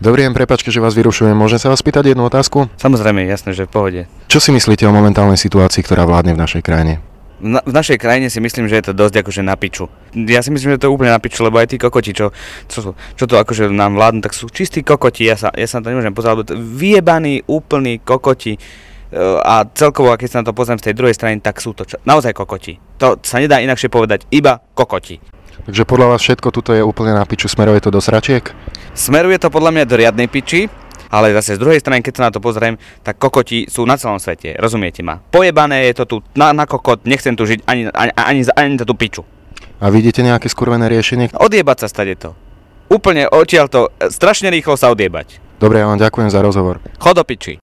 Dobrý deň, prepáčte, že vás vyrušujem. Môžem sa vás spýtať jednu otázku? Samozrejme, jasné, že v pohode. Čo si myslíte o momentálnej situácii, ktorá vládne v našej krajine? V našej krajine si myslím, že je to dosť akože na piču. Ja si myslím, že to je úplne na piču, lebo aj tí kokoti, čo to akože nám vládnu, tak sú čistí kokoti. Ja sa na to nemôžem pozerať, lebo vyjebaní úplní kokoti. A celkovo, keď sa na to pozriem z tej druhej strany, tak sú to naozaj kokoti. To sa nedá inakšie povedať, iba kokoti. Takže podľa vás všetko tuto je úplne na piču, smeruje to do sračiek? Smeruje to podľa mňa do riadnej piči, ale zase z druhej strany, keď sa na to pozriem, tak kokoti sú na celom svete, rozumiete ma? Pojebané je to tu na kokot, nechcem tu žiť ani za tú piču. A vidíte nejaké skurvené riešenie? Odjebať sa stade to. Úplne odtiaľ to, strašne rýchlo sa odjebať. Dobre, ja vám ďakujem za rozhovor. Chod do piči.